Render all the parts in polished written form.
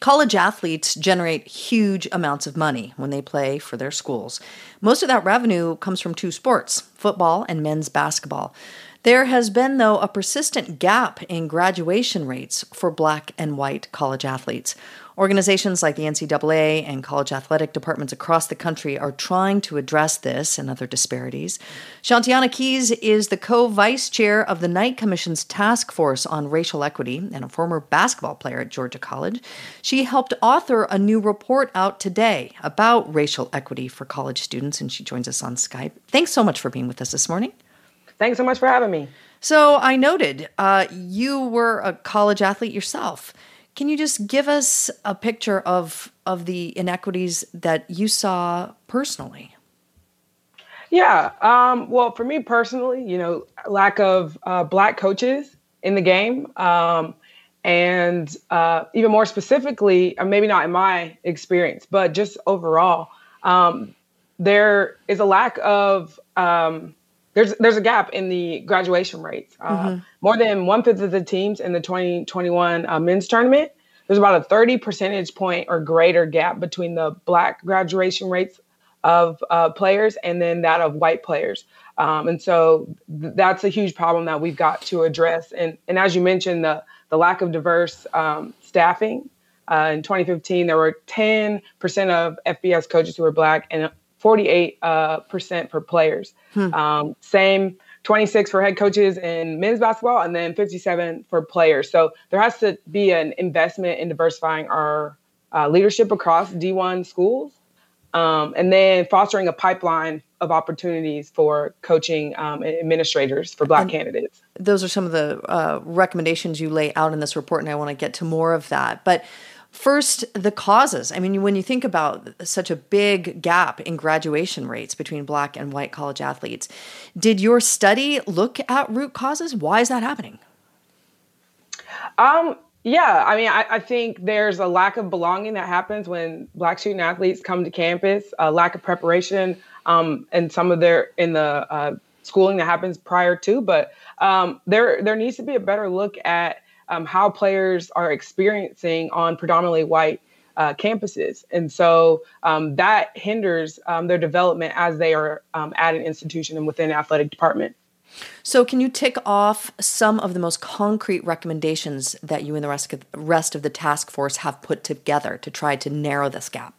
College athletes generate huge amounts of money when they play for their schools. Most of that revenue comes from two sports, football and men's basketball. There has been, though, a persistent gap in graduation rates for Black and white college athletes. Organizations like the NCAA and college athletic departments across the country are trying to address this and other disparities. Shantiana Keys is the co-vice chair of the Knight Commission's Task Force on Racial Equity and a former basketball player at Georgia College. She helped author a new report out today about racial equity for college students, and she joins us on Skype. Thanks so much for being with us this morning. Thanks so much for having me. So I noted you were a college athlete yourself. Can you just give us a picture of the inequities that you saw personally? Yeah. Well, for me personally, lack of Black coaches in the game. And even more specifically, maybe not in my experience, but just overall, there is a lack of there's a gap in the graduation rates. More than 1/5 of the teams in the 2021 men's tournament, there's about a 30 percentage point or greater gap between the Black graduation rates of players and then that of white players. And so that's a huge problem that we've got to address. And as you mentioned, the lack of diverse staffing. In 2015, there were 10% of FBS coaches who were Black and 48% for players. Same 26 for head coaches in men's basketball and then 57 for players. So there has to be an investment in diversifying our leadership across D1 schools and then fostering a pipeline of opportunities for coaching administrators for Black candidates. Those are some of the recommendations you lay out in this report, and I want to get to more of that. But first, the causes. I mean, when you think about such a big gap in graduation rates between Black and white college athletes, did your study look at root causes? Why is that happening? Yeah, I mean, I think there's a lack of belonging that happens when Black student athletes come to campus, a lack of preparation, and some of the schooling that happens prior to. But there needs to be a better look at how players are experiencing on predominantly white campuses. And so that hinders their development as they are at an institution and within an athletic department. So can you tick off some of the most concrete recommendations that you and the rest of the task force have put together to try to narrow this gap?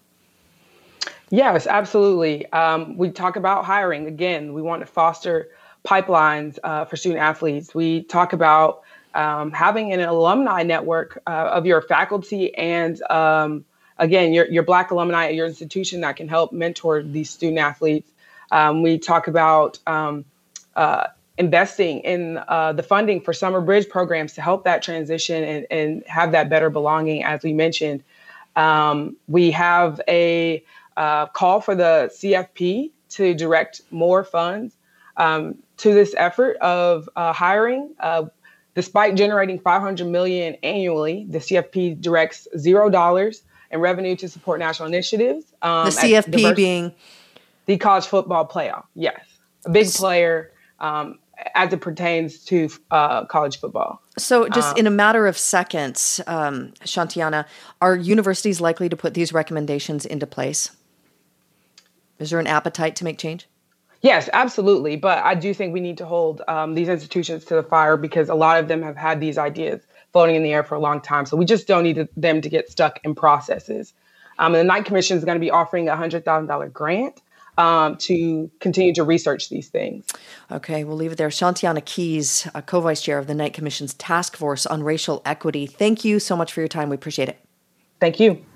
Yes, absolutely. We talk about hiring. Again, we want to foster pipelines for student athletes. We talk about having an alumni network of your faculty and, again, your Black alumni at your institution that can help mentor these student athletes. We talk about investing in the funding for summer bridge programs to help that transition and have that better belonging, as we mentioned. We have a call for the CFP to direct more funds to this effort of hiring. Despite generating $500 million annually, the CFP directs $0 in revenue to support national initiatives. The CFP being? The college football playoff, yes. A big player as it pertains to college football. So just in a matter of seconds, Shantiana, are universities likely to put these recommendations into place? Is there an appetite to make change? Yes, absolutely. But I do think we need to hold these institutions to the fire because a lot of them have had these ideas floating in the air for a long time. So we just don't need them to get stuck in processes. And the Knight Commission is going to be offering a $100,000 grant to continue to research these things. Okay, we'll leave it there. Shantiana Keys, co-vice chair of the Knight Commission's Task Force on Racial Equity. Thank you so much for your time. We appreciate it. Thank you.